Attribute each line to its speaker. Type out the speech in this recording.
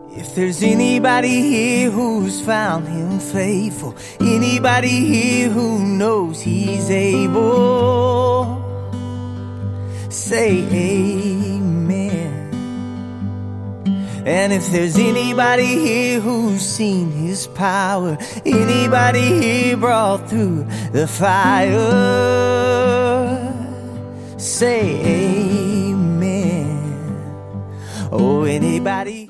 Speaker 1: If there's anybody here who's found him faithful, anybody here who knows he's able, say amen. And if there's anybody here who's seen his power, anybody here brought through the fire, say amen. Oh, anybody